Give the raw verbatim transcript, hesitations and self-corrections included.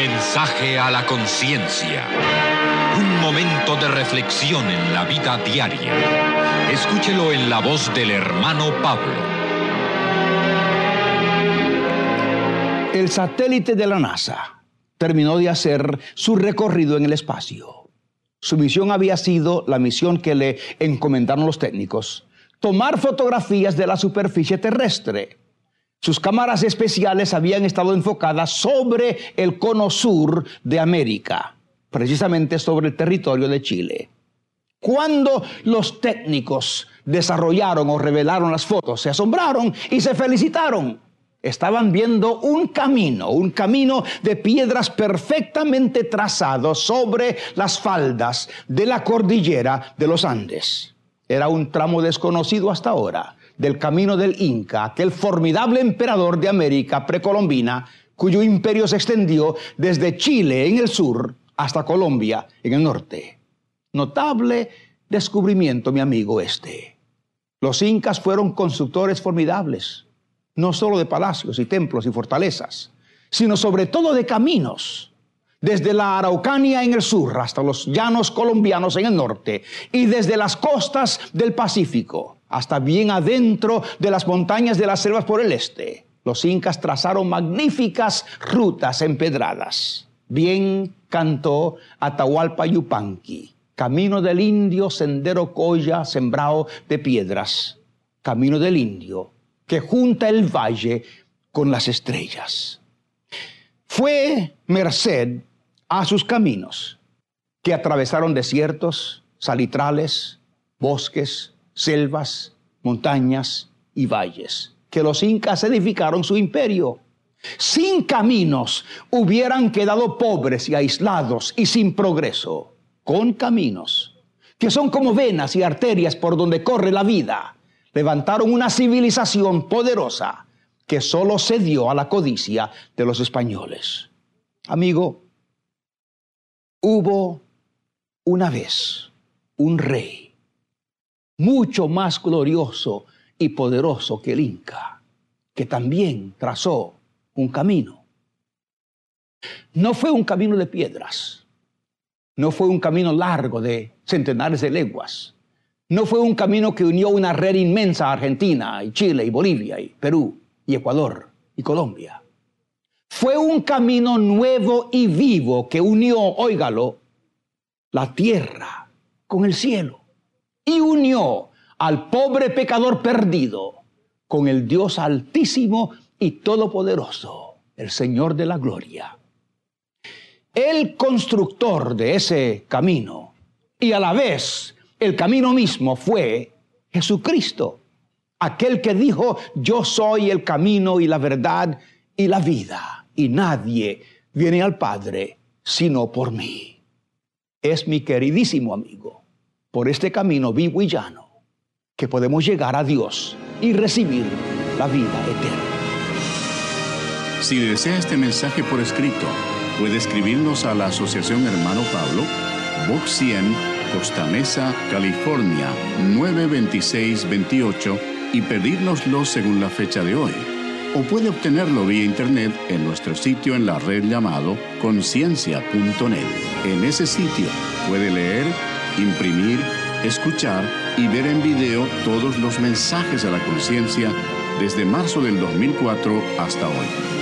Mensaje a la conciencia. Un momento de reflexión en la vida diaria. Escúchelo en la voz del hermano Pablo. El satélite de la NASA terminó de hacer su recorrido en el espacio. Su misión había sido la misión que le encomendaron los técnicos: tomar fotografías de la superficie terrestre. Sus cámaras especiales habían estado enfocadas sobre el cono sur de América, precisamente sobre el territorio de Chile. Cuando los técnicos desarrollaron o revelaron las fotos, se asombraron y se felicitaron. Estaban viendo un camino, un camino de piedras perfectamente trazado sobre las faldas de la cordillera de los Andes. Era un tramo desconocido hasta ahora del camino del Inca, aquel formidable emperador de América precolombina, cuyo imperio se extendió desde Chile en el sur hasta Colombia en el norte. Notable descubrimiento, mi amigo, este. Los incas fueron constructores formidables, no solo de palacios y templos y fortalezas, sino sobre todo de caminos, desde la Araucanía en el sur hasta los llanos colombianos en el norte, y desde las costas del Pacífico hasta bien adentro de las montañas de las selvas por el este. Los incas trazaron magníficas rutas empedradas. Bien cantó Atahualpa Yupanqui: camino del indio, sendero colla, sembrado de piedras. Camino del indio, que junta el valle con las estrellas. Fue merced a sus caminos que atravesaron desiertos, salitrales, bosques, selvas, montañas y valles, que los incas edificaron su imperio. Sin caminos hubieran quedado pobres y aislados y sin progreso. Con caminos, que son como venas y arterias por donde corre la vida, levantaron una civilización poderosa que solo cedió a la codicia de los españoles. Amigo, hubo una vez un rey mucho más glorioso y poderoso que el Inca, que también trazó un camino. No fue un camino de piedras, no fue un camino largo de centenares de leguas, no fue un camino que unió una red inmensa a Argentina y Chile y Bolivia y Perú y Ecuador y Colombia. Fue un camino nuevo y vivo que unió, óigalo, la tierra con el cielo, y unió al pobre pecador perdido con el Dios altísimo y todopoderoso, el Señor de la gloria. El constructor de ese camino, y a la vez el camino mismo, fue Jesucristo, aquel que dijo: yo soy el camino y la verdad y la vida, y nadie viene al Padre sino por mí. Es, mi queridísimo amigo, por este camino vivo y llano que podemos llegar a Dios y recibir la vida eterna. Si desea este mensaje por escrito, puede escribirnos a la Asociación Hermano Pablo, Box cien, Costa Mesa, California, nueve veintiséis veintiocho, y pedírnoslo según la fecha de hoy. O puede obtenerlo vía internet en nuestro sitio en la red llamado conciencia punto net. En ese sitio puede leer, imprimir, escuchar y ver en video todos los mensajes a la conciencia desde marzo del dos mil cuatro hasta hoy.